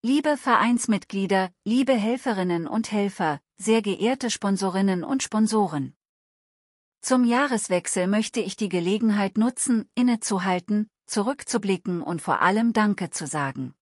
Liebe Vereinsmitglieder, liebe Helferinnen und Helfer, sehr geehrte Sponsorinnen und Sponsoren. Zum Jahreswechsel möchte ich die Gelegenheit nutzen, innezuhalten, zurückzublicken und vor allem Danke zu sagen.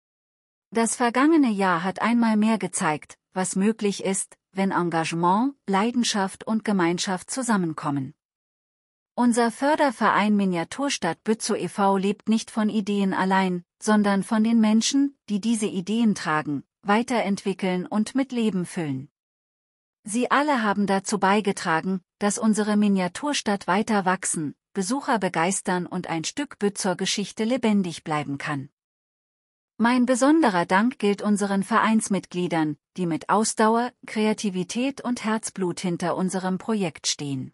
Das vergangene Jahr hat einmal mehr gezeigt, was möglich ist, wenn Engagement, Leidenschaft und Gemeinschaft zusammenkommen. Unser Förderverein Miniaturstadt Bützow e.V. lebt nicht von Ideen allein, sondern von den Menschen, die diese Ideen tragen, weiterentwickeln und mit Leben füllen. Sie alle haben dazu beigetragen, dass unsere Miniaturstadt weiter wachsen, Besucher begeistern und ein Stück Bützower Geschichte lebendig bleiben kann. Mein besonderer Dank gilt unseren Vereinsmitgliedern, die mit Ausdauer, Kreativität und Herzblut hinter unserem Projekt stehen.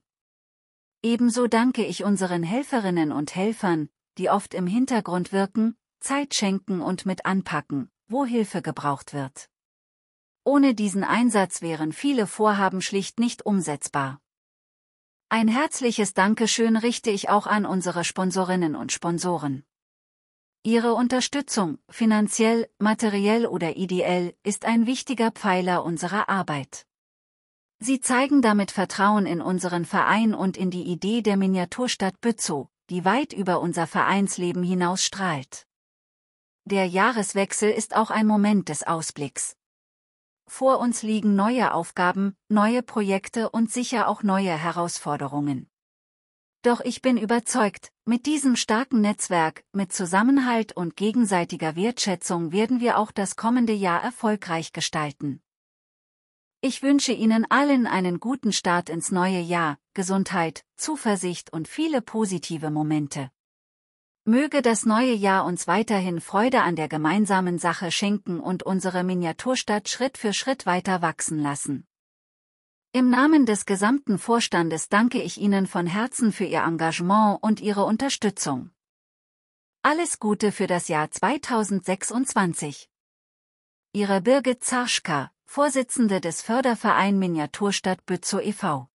Ebenso danke ich unseren Helferinnen und Helfern, die oft im Hintergrund wirken, Zeit schenken und mit anpacken, wo Hilfe gebraucht wird. Ohne diesen Einsatz wären viele Vorhaben schlicht nicht umsetzbar. Ein herzliches Dankeschön richte ich auch an unsere Sponsorinnen und Sponsoren. Ihre Unterstützung, finanziell, materiell oder ideell, ist ein wichtiger Pfeiler unserer Arbeit. Sie zeigen damit Vertrauen in unseren Verein und in die Idee der Miniaturstadt Bützow, die weit über unser Vereinsleben hinaus strahlt. Der Jahreswechsel ist auch ein Moment des Ausblicks. Vor uns liegen neue Aufgaben, neue Projekte und sicher auch neue Herausforderungen. Doch ich bin überzeugt, mit diesem starken Netzwerk, mit Zusammenhalt und gegenseitiger Wertschätzung werden wir auch das kommende Jahr erfolgreich gestalten. Ich wünsche Ihnen allen einen guten Start ins neue Jahr, Gesundheit, Zuversicht und viele positive Momente. Möge das neue Jahr uns weiterhin Freude an der gemeinsamen Sache schenken und unsere Miniaturstadt Schritt für Schritt weiter wachsen lassen. Im Namen des gesamten Vorstandes danke ich Ihnen von Herzen für Ihr Engagement und Ihre Unterstützung. Alles Gute für das Jahr 2026. Ihre Birgit Zarschka, Vorsitzende des Förderverein Miniaturstadt Bützow e.V.